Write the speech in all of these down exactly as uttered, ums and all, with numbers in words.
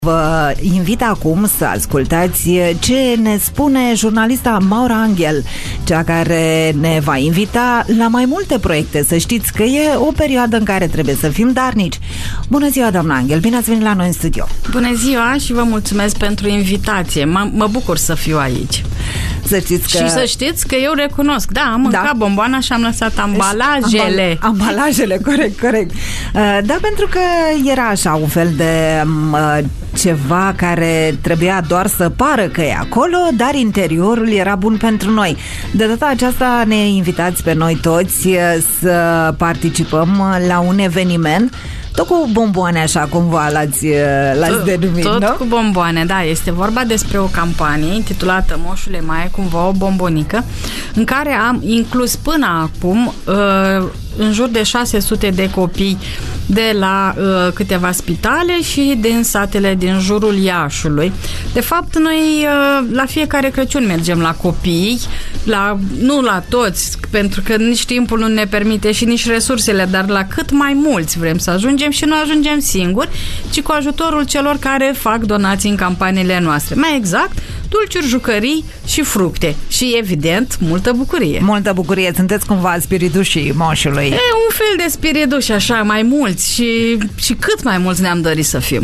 Vă invit acum să ascultați ce ne spune jurnalista Maura Angel, cea care ne va invita la mai multe proiecte. Să știți că e o perioadă în care trebuie să fim darnici. Bună ziua, doamna Angel, bine ați venit la noi în studio. Bună ziua și vă mulțumesc pentru invitație. M- mă bucur să fiu aici. Să știți că... Și să știți că eu recunosc, da, am mâncat da. bomboana și am lăsat ambalajele. Ambal- ambalajele, corect, corect. Uh, da, pentru că era așa un fel de uh, ceva care trebuia doar să pară că e acolo, dar interiorul era bun pentru noi. De data aceasta ne invitați pe noi toți să participăm la un eveniment tot cu bomboane, așa cumva l-ați, l-ați denumit, Tot nu? cu bomboane, da. Este vorba despre o campanie intitulată Moșule, mai ai cumva o bombonică, în care am inclus până acum uh, în jur de șase sute de copii de la uh, câteva spitale și din satele din jurul Iașului. De fapt, noi uh, la fiecare Crăciun mergem la copii, la, nu la toți, pentru că nici timpul nu ne permite și nici resursele, dar la cât mai mulți vrem să ajungem și nu ajungem singuri, ci cu ajutorul celor care fac donații în campaniile noastre. Mai exact, dulciuri, jucării și fructe. Și, evident, multă bucurie. Multă bucurie. Sunteți cumva spiritușii moșului. E un fel de spirituși, așa, mai mulți și, și cât mai mulți ne-am dorit să fim.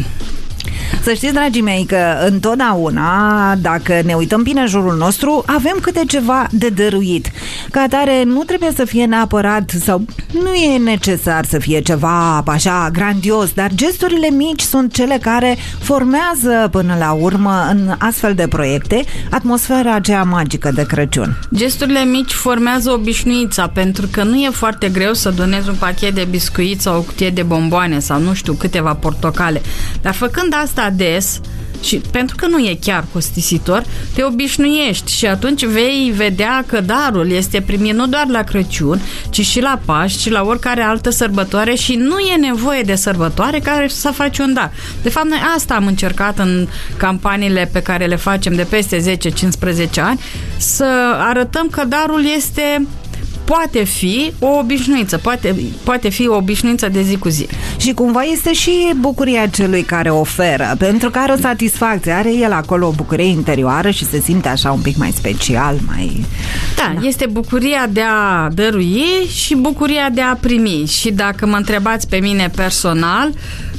Să știți, dragii mei, că întotdeauna, dacă ne uităm bine în jurul nostru, avem câte ceva de dăruit. Ca atare, nu trebuie să fie neapărat sau nu e necesar să fie ceva așa grandios, dar gesturile mici sunt cele care formează până la urmă în astfel de proiecte atmosfera aceea magică de Crăciun. Gesturile mici formează obișnuința, pentru că nu e foarte greu să donezi un pachet de biscuiți sau o cutie de bomboane sau nu știu, câteva portocale. Dar făcând asta des, și pentru că nu e chiar costisitor, te obișnuiești și atunci vei vedea că darul este primit nu doar la Crăciun, ci și la Paști și la oricare altă sărbătoare și nu e nevoie de sărbătoare care să faci un dar. De fapt, noi asta am încercat în campaniile pe care le facem de peste zece cincisprezece ani, să arătăm că darul este... poate fi o obișnuință, poate, poate fi o obișnuință de zi cu zi. Și cumva este și bucuria celui care oferă, pentru că are o satisfacție, are el acolo o bucurie interioară și se simte așa un pic mai special, mai... Da, da. Este bucuria de a dărui și bucuria de a primi. Și dacă mă întrebați pe mine personal,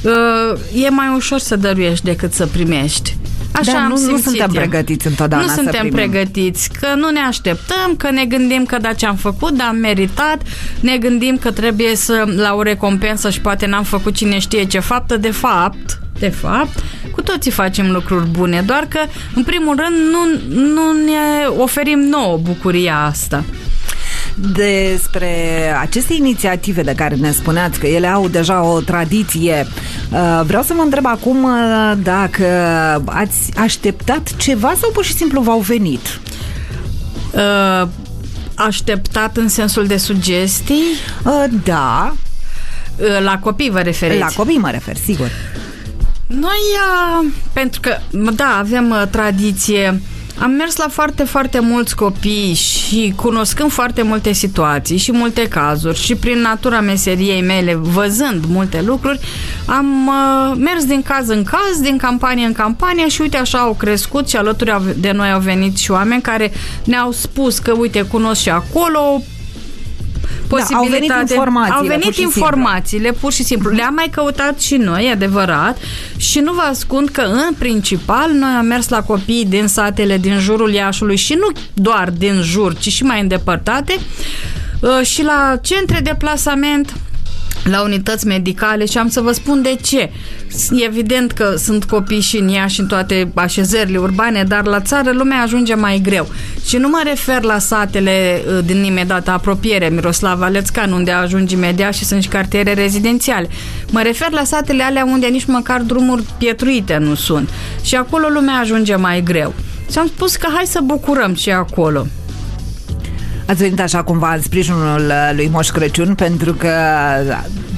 e mai ușor să dăruiești decât să primești. Așa da, am nu, nu suntem eu. pregătiți întotdeauna Nu să suntem primim. pregătiți, că nu ne așteptăm, că ne gândim că da, ce am făcut, dar am meritat, ne gândim că trebuie să la o recompensă și poate n-am făcut cine știe ce faptă, de fapt, de fapt, cu toții facem lucruri bune, doar că, în primul rând, nu, nu ne oferim nouă bucuria asta. Despre aceste inițiative de care ne spuneați că ele au deja o tradiție, vreau să mă întreb acum dacă ați așteptat ceva sau pur și simplu v-au venit? Așteptat în sensul de sugestii? Da. La copii vă referiți? La copii mă refer, sigur. Noi, pentru că, da, avem tradiție. Am mers la foarte, foarte mulți copii și cunoscând foarte multe situații și multe cazuri și prin natura meseriei mele, văzând multe lucruri, am uh, mers din caz în caz, din campanie în campanie și uite așa au crescut și alături de noi au venit și oameni care ne-au spus că uite, cunosc și acolo Da, au venit informațiile, au venit pur și informațiile simplu. pur și simplu. Le-am mai căutat și noi, adevărat, și nu vă ascund că în principal noi am mers la copii din satele din jurul Iașului și nu doar din jur, ci și mai îndepărtate și la centre de plasament, la unități medicale și am să vă spun de ce. Evident că sunt copii și în Iași și în toate așezările urbane, dar la țară lumea ajunge mai greu. Și nu mă refer la satele din imediată apropiere, Miroslava Lețcan, unde ajungi imediat și sunt și cartiere rezidențiale. Mă refer la satele alea unde nici măcar drumuri pietruite nu sunt. Și acolo lumea ajunge mai greu. Și am spus că hai să bucurăm și acolo. Ați venit așa cumva în sprijinul lui Moș Crăciun, pentru că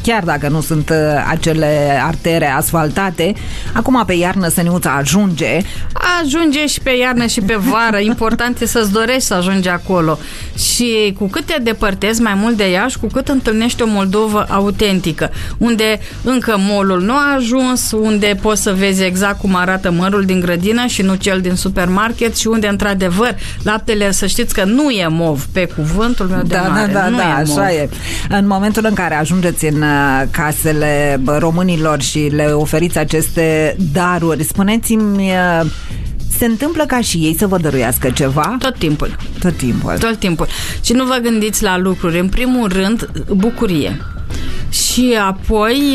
chiar dacă nu sunt uh, acele artere asfaltate, acum pe iarnă Săniuța ajunge. Ajunge și pe iarnă și pe vară. Important e să-ți dorești să ajungi acolo. Și cu cât te depărtezi mai mult de Iași, cu cât întâlnești o Moldovă autentică, unde încă molul nu a ajuns, unde poți să vezi exact cum arată mărul din grădină și nu cel din supermarket și unde, într-adevăr, laptele, să știți că nu e mov, pe cuvântul meu de da, mare. Da, da, nu da, e așa mov. e. În momentul în care ajungeți în casele românilor și le oferiți aceste daruri, spuneți-mi, se întâmplă ca și ei să vă dăruiască ceva? Tot timpul. Tot timpul. Tot timpul. Și nu vă gândiți la lucruri. În primul rând, bucurie. Și apoi...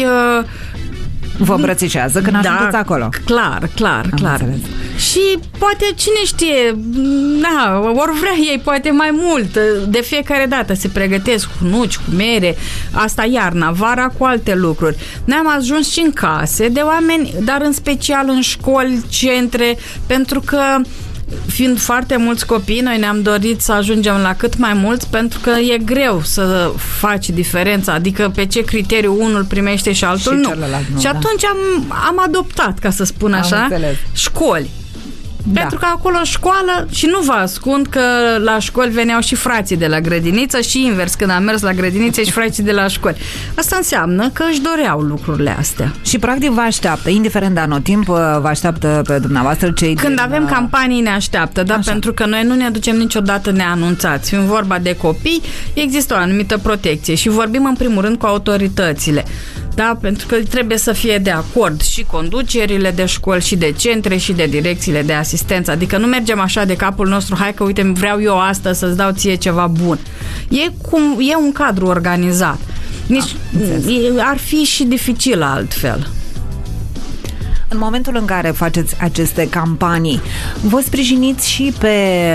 Vă îmbrățișează când da, ajungeți acolo. Clar, clar, Am clar. înțeles. Și poate, cine știe, na, ori vrea ei poate mai mult. De fiecare dată se pregătesc cu nuci, cu mere, asta iarna, vara cu alte lucruri. Ne-am ajuns și în case de oameni, dar în special în școli, centre, pentru că fiind foarte mulți copii, noi ne-am dorit să ajungem la cât mai mulți, pentru că e greu să faci diferența, adică pe ce criteriu unul primește și altul și nu. nu. Și atunci da. am, am adoptat, ca să spun am așa, înțeles. școli. Da. Pentru că acolo școală, și nu vă ascund că la școli veneau și frații de la grădiniță și invers, când am mers la grădiniță și frații de la școli. Asta înseamnă că își doreau lucrurile astea. Și practic vă așteaptă, indiferent de anotimp, vă așteaptă pe dumneavoastră cei Când din... avem campanii ne așteaptă, da? Așa. Pentru că noi nu ne ducem niciodată neanunțați. Fiind vorba de copii, există o anumită protecție și vorbim în primul rând cu autoritățile. Da? Pentru că trebuie să fie de acord și conducerile de școli și de centre și de direcțiile de asistență. Adică nu mergem așa de capul nostru, hai că uite, vreau eu asta să-ți dau ție ceva bun. E, cum, e un cadru organizat. Nici, ah, ar fi și dificil altfel. În momentul în care faceți aceste campanii, vă sprijiniți și pe,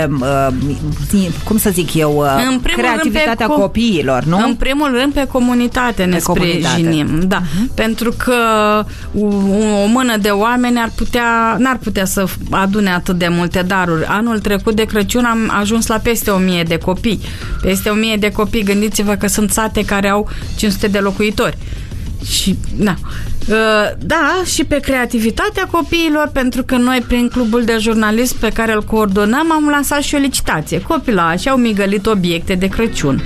uh, cum să zic eu, uh, creativitatea co- copiilor, nu? În primul rând pe comunitate ne pe sprijinim. comunitate. Da, uh-huh. Pentru că o, o mână de oameni ar putea, n-ar putea să adune atât de multe daruri. Anul trecut de Crăciun am ajuns la peste o mie de copii. Peste o mie de copii, gândiți-vă că sunt sate care au cinci sute de locuitori. Și, da. Da, și pe creativitatea copiilor, pentru că noi, prin clubul de jurnalism pe care îl coordonăm, am lansat și o licitație. Copilașii au migălit obiecte de Crăciun.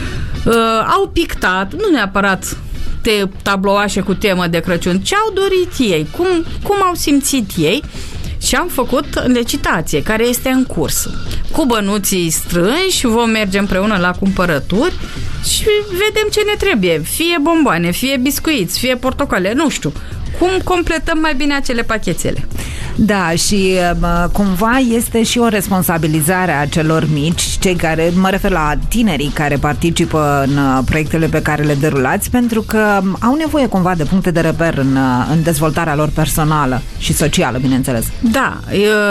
Au pictat, nu neapărat te, tablouașe cu temă de Crăciun, ce au dorit ei, cum, cum au simțit ei. Și am făcut licitație, care este în curs. Cu bănuții strânși vom merge împreună la cumpărături și vedem ce ne trebuie. Fie bomboane, fie biscuiți, fie portocale, nu știu. Cum completăm mai bine acele pachetele. Da, și cumva este și o responsabilizare a celor mici, cei care, mă refer la tinerii care participă în proiectele pe care le derulați, pentru că au nevoie cumva de puncte de reper în, în dezvoltarea lor personală și socială, bineînțeles. Da,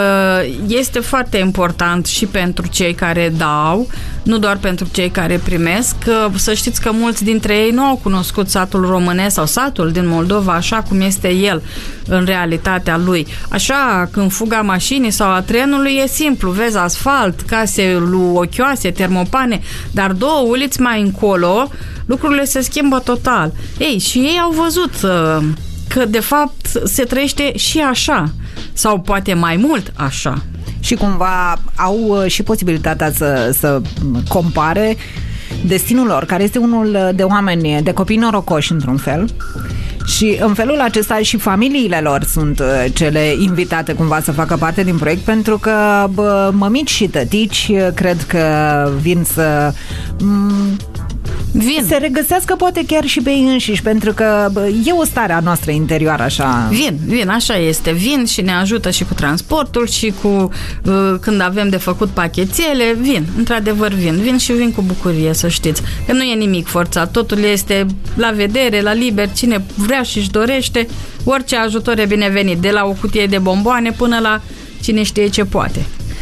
este foarte important și pentru cei care dau, nu doar pentru cei care primesc. Să știți că mulți dintre ei nu au cunoscut satul românesc sau satul din Moldova așa cum este el în realitatea lui. Așa, când fuga mașinii sau a trenului e simplu, vezi asfalt, case ochioase, termopane, dar două uliți mai încolo lucrurile se schimbă total. Ei, și ei au văzut uh, că de fapt se trăiește și așa, sau poate mai mult așa. Și cumva au și posibilitatea să, să compare destinul lor, care este unul de oameni, de copii norocoși într-un fel. Și în felul acesta și familiile lor sunt cele invitate cumva să facă parte din proiect, pentru că bă, mămici și tătici cred că vin să m- Vin. se regăsească poate chiar și pe ei înșiși, pentru că bă, e o stare a noastră interioară așa. Vin, vin, așa este. Vin și ne ajută și cu transportul și cu uh, când avem de făcut pachetele, vin, într-adevăr vin. Vin și vin cu bucurie, să știți. Că nu e nimic forțat, totul este la vedere, la liber, cine vrea și își dorește, orice ajutor e binevenit, de la o cutie de bomboane până la cine știe ce poate.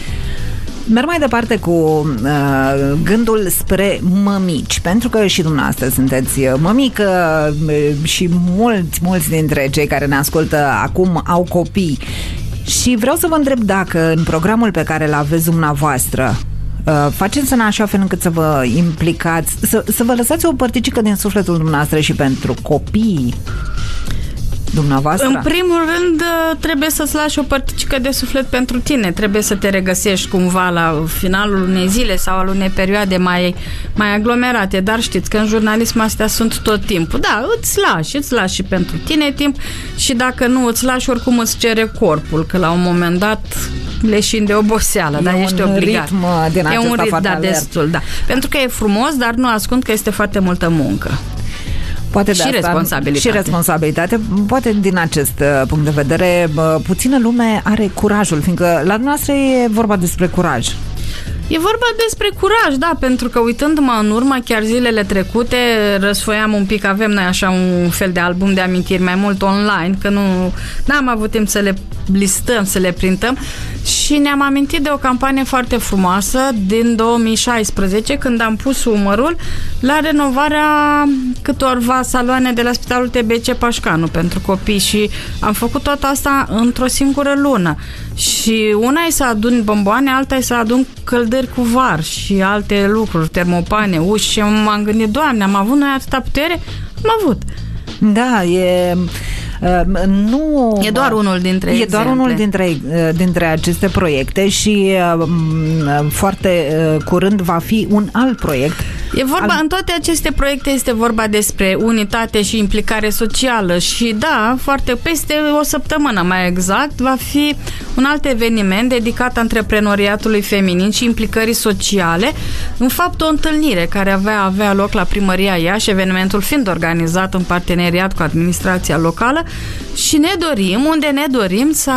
Merg mai departe cu uh, gândul spre mămici, pentru că și dumneavoastră sunteți mămică uh, și mulți, mulți dintre cei care ne ascultă acum au copii. Și vreau să vă întreb dacă în programul pe care îl aveți dumneavoastră faceți în așa fel încât să vă implicați, să, să vă lăsați o părticică din sufletul dumneavoastră și pentru copii dumneavoastră? În primul rând, trebuie să-ți lași o părticică de suflet pentru tine. Trebuie să te regăsești cumva la finalul unei zile sau al unei perioade mai, mai aglomerate. Dar știți că în jurnalism astea sunt tot timpul. Da, îți lași, îți lași și pentru tine timp și dacă nu îți lași, oricum îți cere corpul, că la un moment dat leșin de oboseală, dar ești obligat. Ritm din e un ritm, da, alert. destul, da. Pentru că e frumos, dar nu ascund că este foarte multă muncă. Poate de și asta, responsabilitate. Și responsabilitate. Poate din acest uh, punct de vedere, uh, puțină lume are curajul, fiindcă la noastră e vorba despre curaj. E vorba despre curaj, da, pentru că uitându-mă în urmă, chiar zilele trecute răsfoiam un pic, avem noi așa un fel de album de amintiri, mai mult online, că nu n-am avut timp să le listăm, să le printăm și ne-am amintit de o campanie foarte frumoasă din două mii șaisprezece, când am pus umărul la renovarea câtorva saloane de la Spitalul T B C Pașcanu pentru copii și am făcut tot asta într-o singură lună. Și una e să adun bomboane, alta e să adun căldări cu var și alte lucruri, termopane, uși și m-am gândit, Doamne, am avut noi atâta putere? Am avut. Da, e... Uh, nu, e doar unul dintre E exemple. doar unul dintre, uh, dintre aceste proiecte și uh, foarte uh, curând va fi un alt proiect. E vorba, al... în toate aceste proiecte este vorba despre unitate și implicare socială și da, foarte peste o săptămână mai exact, va fi un alt eveniment dedicat antreprenoriatului feminin și implicării sociale. În fapt, o întâlnire care avea, avea loc la Primăria Iași, evenimentul fiind organizat în parteneriat cu administrația locală și ne dorim, unde ne dorim să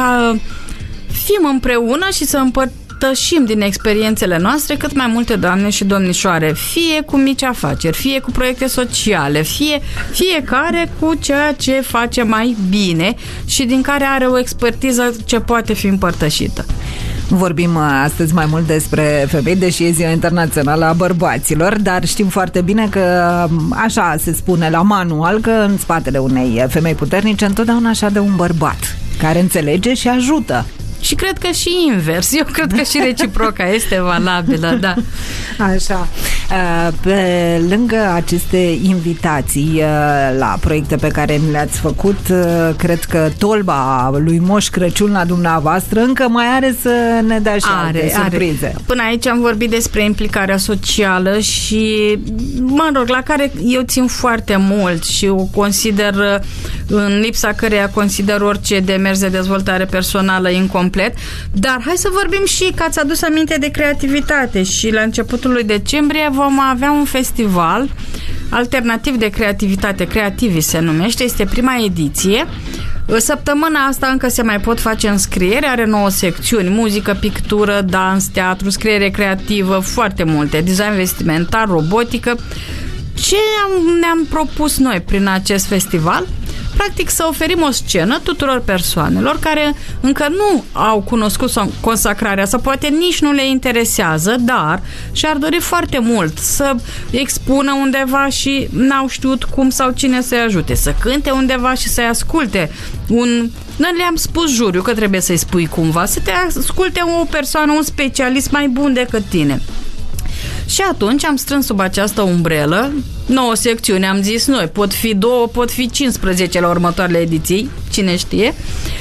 fim împreună și să împărtășim din experiențele noastre cât mai multe doamne și domnișoare, fie cu mici afaceri, fie cu proiecte sociale, fie fiecare cu ceea ce face mai bine și din care are o expertiză ce poate fi împărtășită. Vorbim astăzi mai mult despre femei, deși e Ziua Internațională a Bărbaților, dar știm foarte bine că așa se spune la manual, că în spatele unei femei puternice întotdeauna așa de un bărbat care înțelege și ajută. Și cred că și invers. Eu cred că și reciproca este valabilă, da. Așa. Pe lângă aceste invitații la proiecte pe care le-ați făcut, cred că tolba lui Moș Crăciun la dumneavoastră încă mai are să ne dea și are, alte surprize. Are. Până aici am vorbit despre implicarea socială și, mă rog, la care eu țin foarte mult și o consider, în lipsa căreia consider orice demers de dezvoltare personală incomplet. Dar hai să vorbim și că ați adus aminte de creativitate și la începutul lui decembrie vom avea un festival alternativ de creativitate, Creativi se numește, este prima ediție. Săptămâna asta încă se mai pot face înscrieri, are nouă secțiuni, muzică, pictură, dans, teatru, scriere creativă, foarte multe, design vestimentar, robotică. Ce ne-am propus noi prin acest festival? Practic să oferim o scenă tuturor persoanelor care încă nu au cunoscut consacrarea sau poate nici nu le interesează, dar și-ar dori foarte mult să expună undeva și n-au știut cum sau cine să-i ajute, să cânte undeva și să-i asculte un... Noi le-am spus juriu că trebuie să-i spui cumva, să te asculte o persoană, un specialist mai bun decât tine. Și atunci am strâns sub această umbrelă nouă secțiune, am zis noi, pot fi două, pot fi cincisprezece la următoarele ediții, cine știe,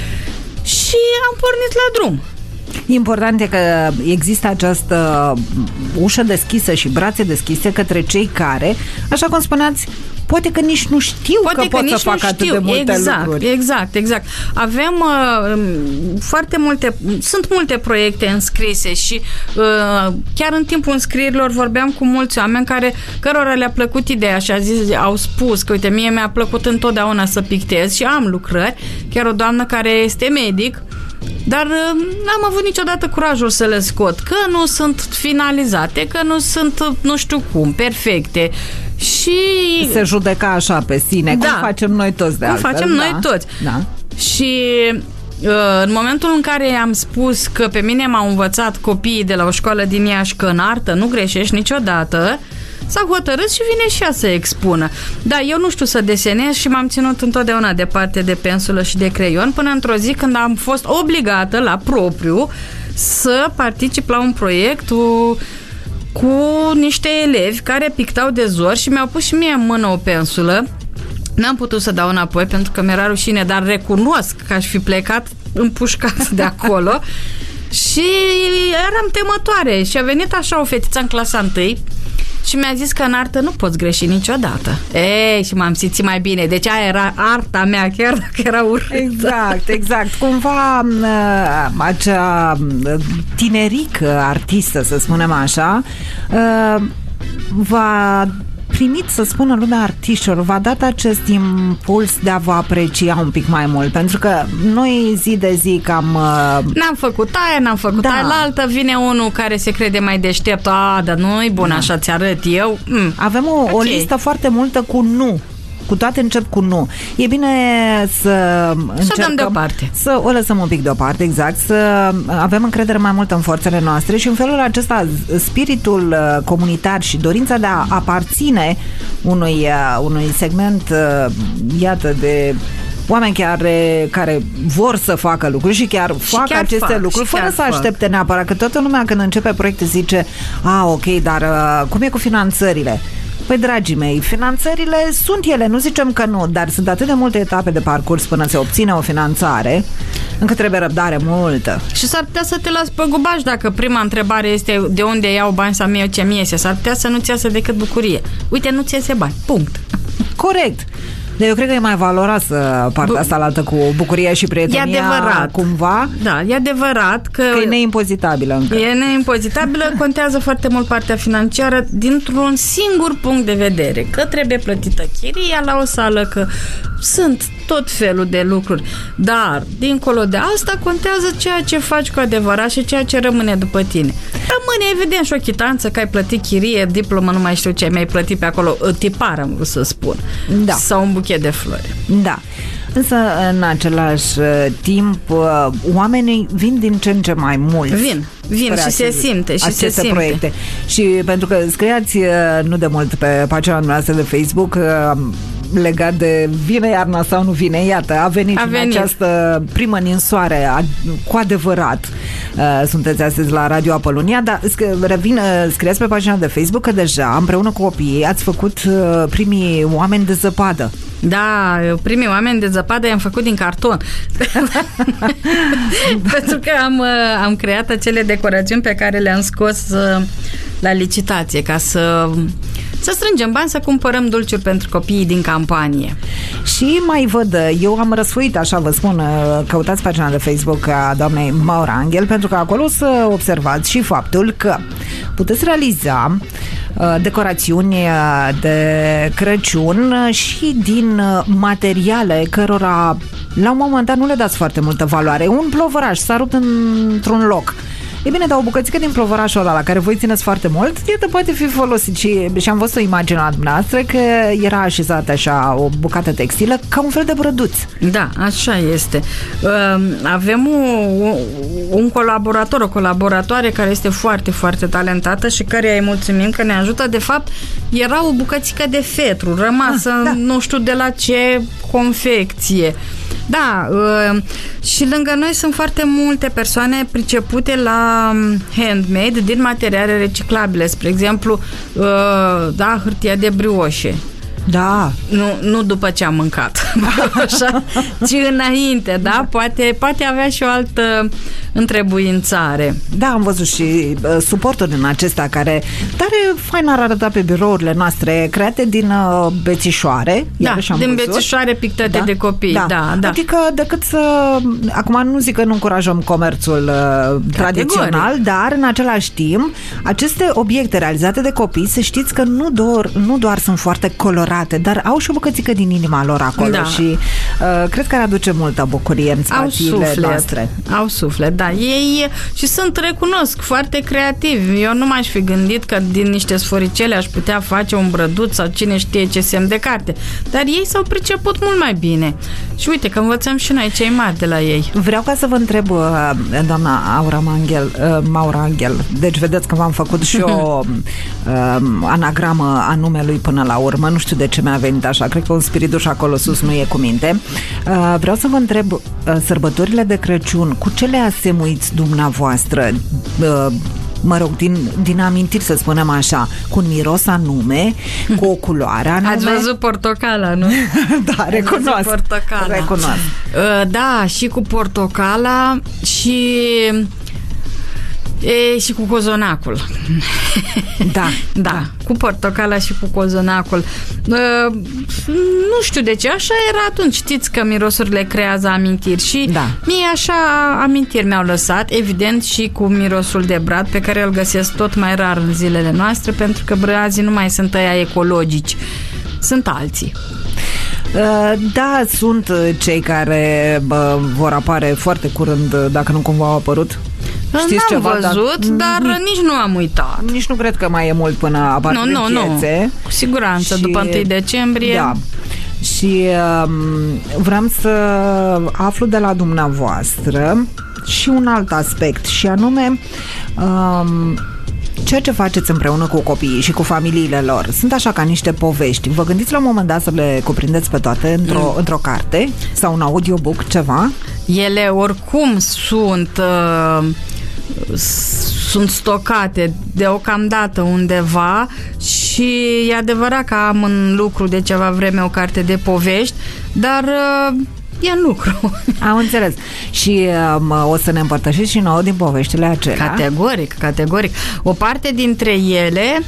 și am pornit la drum. Important e că există această ușă deschisă și brațe deschise către cei care, așa cum spuneați, poate că nici nu știu poate că, că pot să facă atât de multe exact, lucruri. Exact, exact. Avem uh, foarte multe, sunt multe proiecte înscrise și uh, chiar în timpul înscrierilor vorbeam cu mulți oameni care, cărora le-a plăcut ideea și a zis, au spus că, uite, mie mi-a plăcut întotdeauna să pictez și am lucrări, chiar o doamnă care este medic, dar n-am avut niciodată curajul să le scot, că nu sunt finalizate, că nu sunt, nu știu cum, perfecte. Și se judeca așa pe sine, da, cum facem noi toți de cum altfel. facem da. noi toți. Da. Și în momentul în care am spus că pe mine m-au învățat copiii de la o școală din Iași că în artă nu greșești niciodată, s-a hotărât și vine și ea să expună. Da, eu nu știu să desenez și m-am ținut întotdeauna departe de pensulă și de creion până într-o zi când am fost obligată la propriu să particip la un proiect cu niște elevi care pictau de zor și mi-au pus și mie în mână o pensulă. N-am putut să dau înapoi pentru că mi-era rușine, dar recunosc că aș fi plecat împușcat de acolo și eram temătoare. Și a venit așa o fetiță în clasa întâi și mi-a zis că în artă nu poți greși niciodată. Ei, și m-am simțit mai bine. Deci aia era arta mea, chiar dacă era urâtă. Exact, exact. Cumva acea tinerică artistă, să spunem așa, va primit, să spună lumea artiștilor, v-a dat acest impuls de a vă aprecia un pic mai mult, pentru că noi zi de zi cam... N-am făcut aia, n-am făcut da. aia la altă, vine unul care se crede mai deștept, a, dar nu-i bun, da. așa ți arăt eu. Mm. Avem o, okay. o listă foarte multă cu nu. Cu toate încep cu nu. E bine să încercăm, să dăm deoparte. Să o lăsăm un pic deoparte, exact, să avem încredere mai mult în forțele noastre și în felul acesta spiritul comunitar și dorința de a aparține unui, unui segment, iată, de oameni care, care vor să facă lucruri și chiar și fac chiar aceste fac, lucruri fără să aștepte fac. neapărat, că toată lumea când începe proiecte zice, a, ok, dar cum e cu finanțările? Păi, dragii mei, finanțările sunt ele, nu zicem că nu, dar sunt atât de multe etape de parcurs până se obține o finanțare, încât trebuie răbdare multă. Și s-ar putea să te las pe gubaș dacă prima întrebare este de unde iau bani sau mie ce mi iese. S-ar putea să nu-ți iasă decât bucurie. Uite, nu-ți iese bani. Punct. Corect. Dar eu cred că e mai valoroasă partea asta altă cu bucuria și prietenia. E adevărat. Cumva. Da, e adevărat că... Că e neimpozitabilă încă. E neimpozitabilă, contează foarte mult partea financiară dintr-un singur punct de vedere. Că trebuie plătită chiria la o sală, că sunt tot felul de lucruri. Dar, dincolo de asta, contează ceea ce faci cu adevărat și ceea ce rămâne după tine. Rămâne, evident, și o chitanță că ai plătit chirie, diplomă, nu mai știu ce mai plătit pe acolo, tipară, am vrut să spun. Da. Sau un buchet de flori. Da. Însă, în același timp, oamenii vin din ce în ce mai mulți. Vin, vin și se simte. Și se simte. Proiecte. Și pentru că scriați nu de mult pe pagina noastră de Facebook legat de vine iarna sau nu vine, iată, a venit, a venit. această primă ninsoare, a, cu adevărat. Uh, sunteți astăzi la Radio Apolonia, dar sc- revin, scriați pe pagina de Facebook că deja, împreună cu copiii, ați făcut uh, primii oameni de zăpadă. Da, primii oameni de zăpadă i-am făcut din carton. Pentru că am, am creat acele decorațiuni pe care le-am scos la licitație, ca să, să strângem bani, să cumpărăm dulciuri pentru copiii din campanie. Și mai văd, eu am răsfoit, așa vă spun, căutați pagina de Facebook a doamnei Maura Anghel, pentru că acolo o să observați și faptul că puteți realiza decorațiuni de Crăciun și din materiale cărora la un moment dat nu le dați foarte multă valoare. Un plovăraș s-a rupt într-un loc. E bine, dar o bucățică din plovărașul ăla la care voi țineți foarte mult, iată, poate fi folosit și, și am văzut o imagine la dumneavoastră că era așezată așa o bucată textilă ca un fel de brăduț. Da, așa este. Avem un, un colaborator, o colaboratoare care este foarte, foarte talentată și care îi mulțumim că ne ajută. De fapt, era o bucățică de fetru rămasă, ah, da. nu știu de la ce confecție. Da, uh, și lângă noi sunt foarte multe persoane pricepute la handmade din materiale reciclabile, spre exemplu, uh, da, hârtia de brioșe. Da. Nu, nu după ce am mâncat, așa, ci înainte, da? Poate, poate avea și o altă întrebuințare. Da, am văzut și uh, suporturi din acestea care tare fain ar arăta pe birourile noastre, create din uh, bețișoare. Da, din văzut. bețișoare pictate da? de copii. Da. Da, da. Adică decât să... Acum nu zic că nu încurajăm comerțul uh, tradițional, dar în același timp aceste obiecte realizate de copii, să știți că nu doar, nu doar sunt foarte colorate, dar au și o bucățică din inima lor acolo da. și uh, cred că ar aduce multă bucurie în spațiile noastre. Au suflet, da. Ei și sunt, recunosc, foarte creativi. Eu nu m-aș fi gândit că din niște sforicele aș putea face un brăduț sau cine știe ce semn de carte. Dar ei s-au priceput mult mai bine. Și uite că învățăm și noi cei mari de la ei. Vreau ca să vă întreb, doamna Aura Manghel, Maura Anghel, deci vedeți că v-am făcut și o anagramă a numelui până la urmă. Nu știu de ce mi-a venit așa. Cred că un spiriduș acolo sus nu e cu minte. Vreau să vă întreb, sărbătorile de Crăciun, cu ce le asemuiți dumneavoastră? mă rog, din, din amintiri, să spunem așa, cu un miros anume, cu o culoare anume. Ați văzut portocala, nu? Da, recunosc. Portocala. Recunosc. Uh, da, și cu portocala și... E, și cu cozonacul. Da, da, da, cu portocala și cu cozonacul. Uh, nu știu de ce, așa era atunci. Știți că mirosurile creează amintiri și da. Mie așa amintiri mi-au lăsat, evident și cu mirosul de brad, pe care îl găsesc tot mai rar în zilele noastre, pentru că brazii nu mai sunt ăia ecologici, sunt alții. Da, sunt cei care bă, vor apare foarte curând, dacă nu cumva au apărut. Știți N-am ceva, văzut, dar, dar nici nu am uitat. Nici nu cred că mai e mult până apar nu, nu, nu. Cu siguranță, și, după întâi decembrie. Da. Și um, vreau să aflu de la dumneavoastră și un alt aspect, și anume um, ceea ce faceți împreună cu copiii și cu familiile lor. Sunt așa ca niște povești. Vă gândiți la un moment dat să le cuprindeți pe toate într-o, mm. într-o carte sau un audiobook, ceva? Ele oricum sunt uh, sunt stocate deocamdată undeva și e adevărat că am în lucru de ceva vreme o carte de povești, dar uh, e în lucru. Am înțeles. Și um, o să ne împărtășiți și nouă din poveștile acelea. Categoric, categoric. O parte dintre ele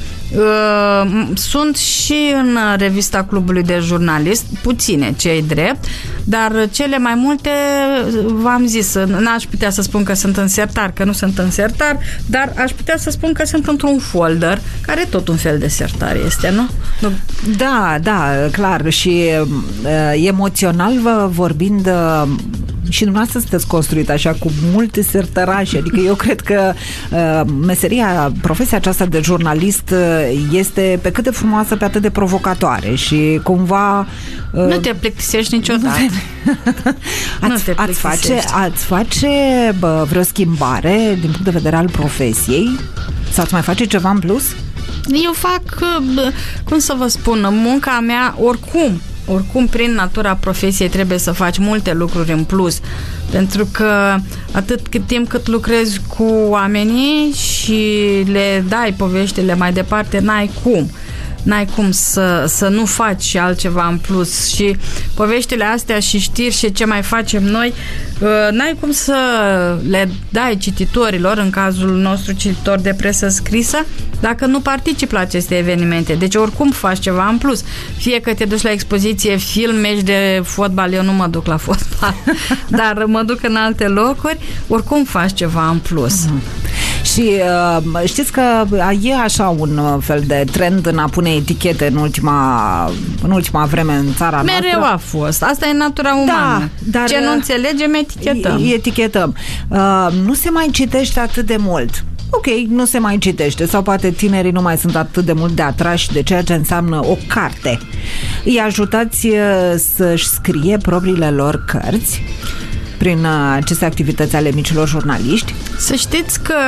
uh, sunt și în revista Clubului de Jurnalist, puține, cei drept, dar cele mai multe, v-am zis, n-aș putea să spun că sunt în sertar, că nu sunt în sertar, dar aș putea să spun că sunt într-un folder, care tot un fel de sertar este, nu? nu? Da, da, clar. Și uh, emoțional vă vorbind, uh, și dumneavoastră sunteți construit așa cu multe sertărașe, adică eu cred că uh, meseria, profesia aceasta de jurnalist uh, este pe cât de frumoasă, pe atât de provocatoare și cumva... Uh, nu te plictisești niciodată. ați, nu te ați face, ați face bă, vreo schimbare din punct de vedere al profesiei? Sau ați mai face ceva în plus? Eu fac, cum să vă spun, munca mea oricum Oricum, prin natura profesiei trebuie să faci multe lucruri în plus, pentru că atât cât timp cât lucrezi cu oamenii și le dai poveștile mai departe, n-ai cum. N-ai cum să, să nu faci și altceva în plus. Și poveștile astea și știri și ce mai facem noi, n-ai cum să le dai cititorilor, în cazul nostru cititor de presă scrisă, dacă nu participi la aceste evenimente. Deci oricum faci ceva în plus. Fie că te duci la expoziție, film, meci de fotbal, eu nu mă duc la fotbal, dar mă duc în alte locuri, oricum faci ceva în plus. Mm-hmm. Și uh, știți că e așa un fel de trend în a pune etichete în ultima, în ultima vreme în țara Mereu noastră. Mereu a fost. Asta e natura umană. Da, dar ce nu înțelegem, etichetăm. Etichetăm. Uh, nu se mai citește atât de mult. Ok, nu se mai citește, sau poate tinerii nu mai sunt atât de mult de atrași de ceea ce înseamnă o carte. Îi ajutați să-și scrie propriile lor cărți prin aceste activități ale micilor jurnaliști? Să știți că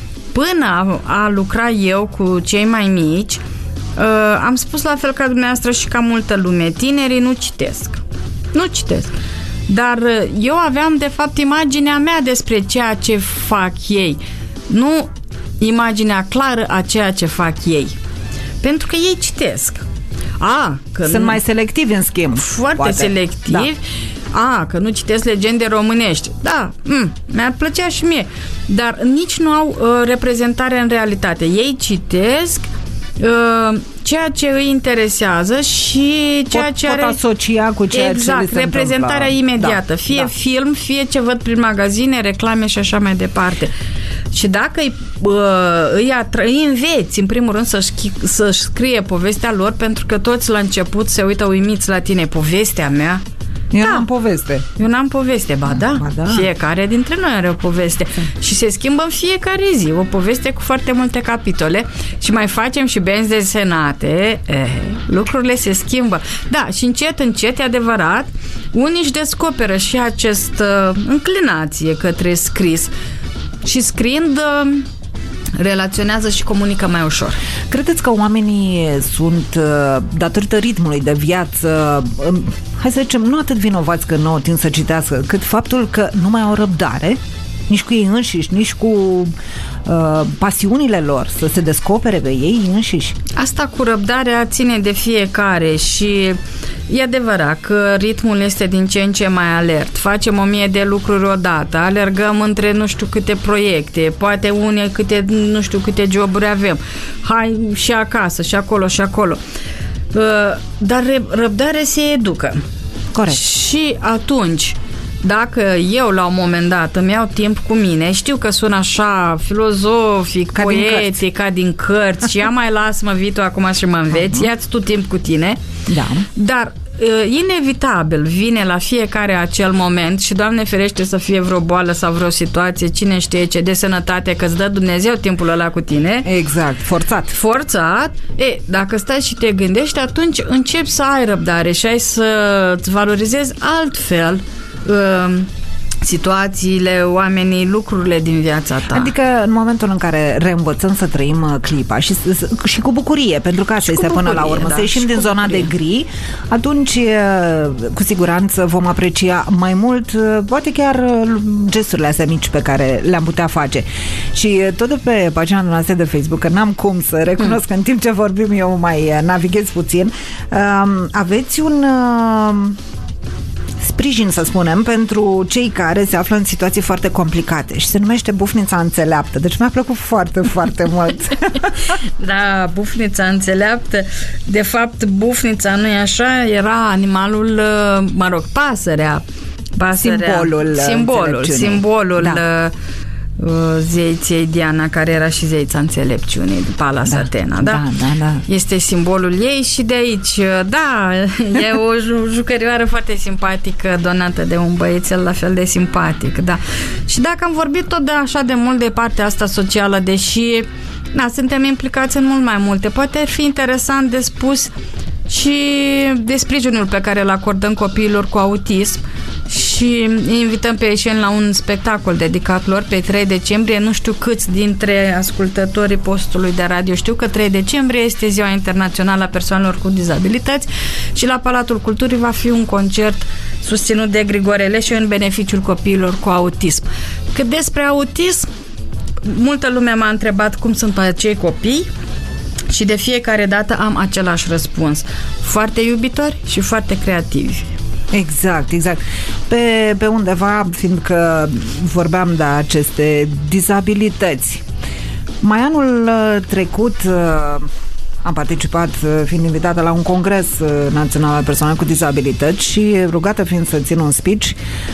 până a lucra eu cu cei mai mici, am spus la fel ca dumneavoastră și ca multă lume, tinerii nu citesc. Nu citesc. Dar eu aveam de fapt imaginea mea despre ceea ce fac ei, nu imaginea clară a ceea ce fac ei. Pentru că ei citesc. A, că Sunt nu... mai selectivi, în schimb. Foarte poate. selectivi. Da. A, că nu citesc legende românești. Da, m- mi-ar plăcea și mie. Dar nici nu au uh, reprezentare în realitate. Ei citesc uh, ceea ce îi interesează și ceea pot, ce pot are... asocia cu ceea exact, ce li se reprezentarea întâmplă. imediată. Da, fie da. film, fie ce văd prin magazine, reclame și așa mai departe. Și dacă îi, uh, îi, atra- îi înveți, în primul rând, să-și, să-și scrie povestea lor, pentru că toți la început se uită uimiți la tine. Povestea mea? Eu da. n-am poveste. Eu n-am poveste, ba da. Ba da. Fiecare dintre noi are o poveste. Da. Și se schimbă în fiecare zi. O poveste cu foarte multe capitole și mai facem și benzi desenate. Eh, lucrurile se schimbă. Da, și încet, încet, e adevărat, unii își descoperă și această înclinație către scris. Și scriind, relaționează și comunică mai ușor. Credeți că oamenii sunt, datorită ritmului de viață, hai să zicem, nu atât vinovați că nu au timp să citească, cât faptul că nu mai au răbdare? nici cu ei înșiși, nici cu uh, pasiunile lor, să se descopere pe ei înșiși. Asta cu răbdarea ține de fiecare și e adevărat că ritmul este din ce în ce mai alert. Facem o mie de lucruri odată, alergăm între nu știu câte proiecte, poate une câte, nu știu câte joburi avem. Hai și acasă, și acolo, și acolo. Uh, dar răbdarea se educă. Corect. Și atunci, dacă eu la un moment dat îmi iau timp cu mine, știu că sună așa filozofic, ca poetic, din ca din cărți și ia mai las-mă vii tu acum și mă înveți, uh-huh. ia-ți tu timp cu tine, da. Dar inevitabil vine la fiecare acel moment și Doamne ferește să fie vreo boală sau vreo situație, cine știe ce, de sănătate, că îți dă Dumnezeu timpul ăla cu tine. Exact, forțat. Forțat. E, dacă stai și te gândești, atunci începi să ai răbdare și ai să-ți valorizezi altfel uh, situațiile, oamenii, lucrurile din viața ta. Adică în momentul în care reînvățăm să trăim clipa și, și cu bucurie, pentru că asta este până la urmă, da, să ieșim din zona bucurie. de gri, atunci cu siguranță vom aprecia mai mult, poate chiar gesturile astea mici pe care le-am putea face. Și tot de pe pagina noastră de Facebook, că n-am cum să recunosc că în timp ce vorbim eu mai navighez puțin, aveți un sprijin, să spunem, pentru cei care se află în situații foarte complicate și se numește Bufnița Înțeleaptă. Deci mi-a plăcut foarte, foarte mult. Da, Bufnița Înțeleaptă. De fapt, bufnița, nu-i așa? Era animalul, mă rog, pasărea. pasărea simbolul Simbolul, simbolul da. zeiței Diana, care era și zeița înțelepciunii, Palas da, Atena, da? Da, da, da. Este simbolul ei și de aici, da, e o ju- jucărioară foarte simpatică, donată de un băiețel la fel de simpatic, da. Și dacă am vorbit tot de așa de mult de partea asta socială, deși, da, suntem implicați în mult mai multe, poate ar fi interesant de spus și de sprijinul pe care îl acordăm copiilor cu autism și invităm pe ei la un spectacol dedicat lor pe trei decembrie. Nu știu câți dintre ascultătorii postului de radio știu că trei decembrie este Ziua Internațională a Persoanelor cu Dizabilități și la Palatul Culturii va fi un concert susținut de Grigore Leșu în beneficiul copiilor cu autism. Cât despre autism, multă lume m-a întrebat cum sunt acei copii și de fiecare dată am același răspuns. Foarte iubitori și foarte creativi. Exact, exact. Pe, pe undeva, fiindcă vorbeam de aceste dizabilități. Mai anul trecut am participat, fiind invitată la un congres național al persoanelor cu dizabilități și rugată fiind să țin un speech,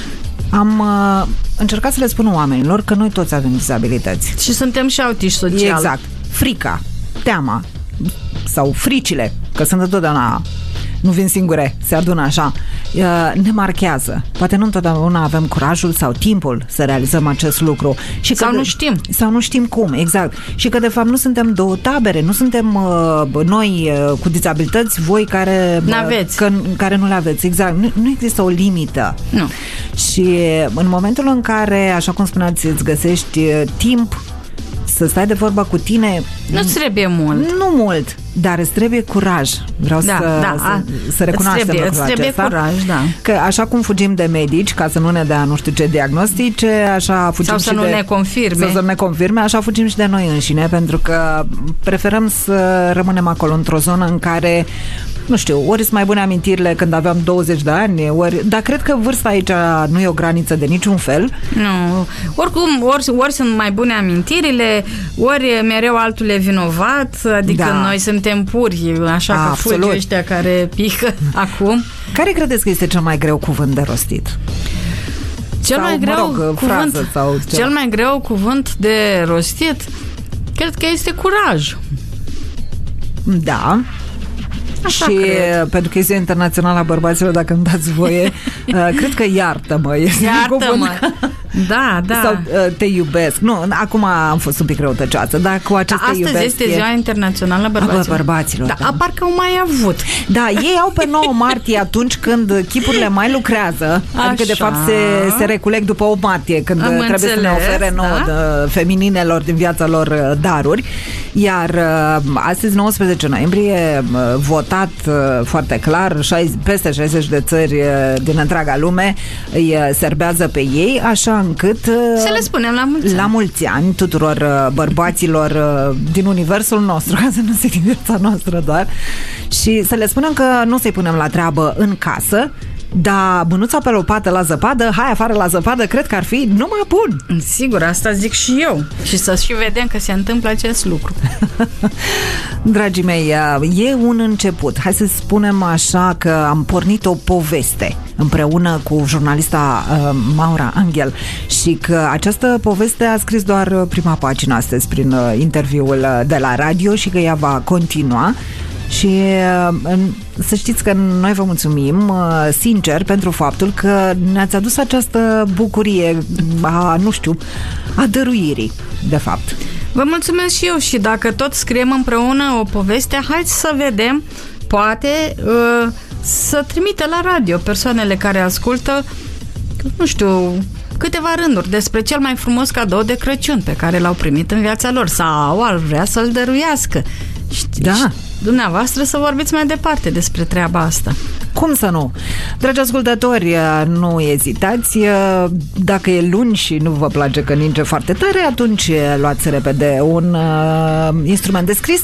am uh, încercat să le spun oamenilor că noi toți avem dizabilități. Și suntem și autiști social. Exact. Frica, teama sau fricile, că sunt întotdeauna, nu vin singure, se adună așa, ne marchează. Poate nu întotdeauna avem curajul sau timpul să realizăm acest lucru. Și sau că nu de, știm. Sau nu știm cum, exact. Și că de fapt nu suntem două tabere, nu suntem uh, noi uh, cu dizabilități, voi care, uh, că, care nu le aveți. Exact. Nu, nu există o limită. Nu. Și în momentul în care, așa cum spuneați, îți găsești uh, timp să stai de vorba cu tine, nu-ți trebuie mult. Nu mult, dar îți trebuie curaj. Vreau da, să, da, să, să recunoaștem trebuie, lucrul îți trebuie acesta. Curaj, da. Că așa cum fugim de medici ca să nu ne dea nu știu ce diagnostice, așa fugim sau și să nu de, ne confirme. Să, să ne confirme, așa fugim și de noi înșine, pentru că preferăm să rămânem acolo într-o zonă în care, nu știu, ori sunt mai bune amintirile când aveam douăzeci de ani, ori, dar cred că vârsta aici nu e o graniță de niciun fel. Nu. Oricum, ori, ori sunt mai bune amintirile, ori mereu altul e vinovat, adică da. Noi suntem puri, așa A, că fulgi ăștia care pică acum. Care credeți că este cel mai greu cuvânt de rostit? Cel sau, mai greu mă rog, cuvânt, frază sau cel mai greu cuvânt de rostit, cred că este curaj. Da. Așa și cred. Pentru că este internațională a bărbaților, dacă îmi dați voie, cred că iartă-mă este iartă-mă. Da, da. Sau te iubesc. Nu, acum am fost un pic răutăcioasă, dar cu acest da, te iubesc... Astăzi este Ziua Internațională a Bărbaților. A bărbaților da, da. Apar că au mai avut. Da, ei au pe nouă martie atunci când chipurile mai lucrează, așa. Adică de fapt se, se reculeg după opt martie, când am trebuie înțeles, să ne ofere nouă da? femininelor din viața lor daruri. Iar astăzi, nouăsprezece noiembrie, votat foarte clar, peste șaizeci de țări din întreaga lume îi serbează pe ei, așa așa încât să le spunem la mulți ani. La mulți ani tuturor bărbaților din universul nostru, ca să nu se din viața noastră doar, și să le spunem că nu să-i punem la treabă în casă, dar mânuța pe lopată la zăpadă, hai afară la zăpadă, cred că ar fi numai bun. Sigur, asta zic și eu. Și să și vedem că se întâmplă acest lucru. Dragii mei, e un început. Hai să spunem așa că am pornit o poveste împreună cu jurnalista uh, Maura Angel și că această poveste a scris doar prima pagină astăzi prin uh, interviul de la radio și că ea va continua. Și să știți că noi vă mulțumim sincer pentru faptul că ne-ați adus această bucurie a, nu știu, a dăruirii, de fapt. Vă mulțumesc și eu și dacă tot scriem împreună o poveste, haideți să vedem, poate să trimită la radio persoanele care ascultă, nu știu, câteva rânduri despre cel mai frumos cadou de Crăciun pe care l-au primit în viața lor sau ar vrea să-l dăruiască. Știți? Da. Dumneavoastră să vorbiți mai departe despre treaba asta. Cum să nu? Dragi ascultători, nu ezitați. Dacă e luni și nu vă place că ninge foarte tare, atunci luați repede un uh, instrument de scris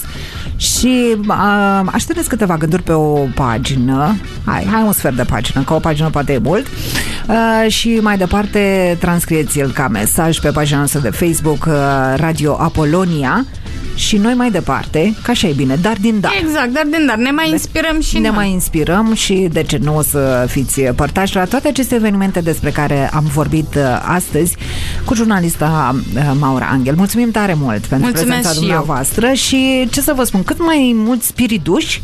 și uh, așterneți câteva gânduri pe o pagină. Hai, hai un sfert de pagină, că o pagină poate e mult. Uh, și mai departe transcrieți-l ca mesaj pe pagina noastră de Facebook uh, Radio Apolonia. Și noi mai departe, ca așa e bine, dar din dar. Exact, dar din dar. Ne mai inspirăm și Ne noi. mai inspirăm și de ce nu o să fiți părtași la toate aceste evenimente despre care am vorbit astăzi cu jurnalista Maura Angel. Mulțumim tare mult pentru Mulțumesc prezența și dumneavoastră eu. Și ce să vă spun, cât mai mulți spiriduși.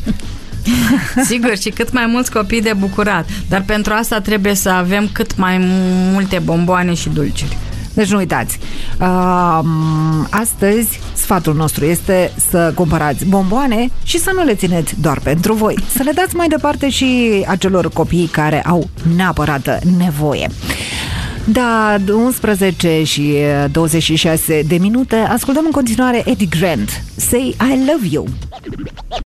Sigur, și cât mai mulți copii de bucurat. Dar pentru asta trebuie să avem cât mai multe bomboane și dulciuri. Deci nu uitați, uh, astăzi sfatul nostru este să cumpărați bomboane și să nu le țineți doar pentru voi. Să le dați mai departe și acelor copii care au neapărat nevoie. Da, unsprezece și douăzeci și șase de minute, ascultăm în continuare Eddie Grant, Say I Love You.